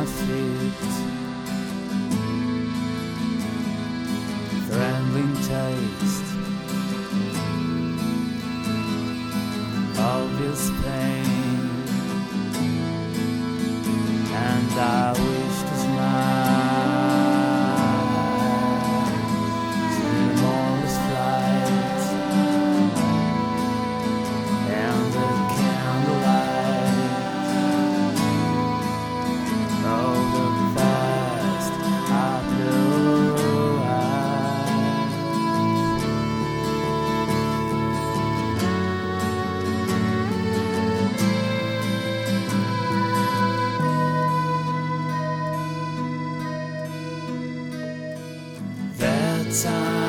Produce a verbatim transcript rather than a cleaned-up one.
my feet, trembling taste, obvious pain, and I wish to smile, seamless flight, and the candlelight of the past I blue eyes. That time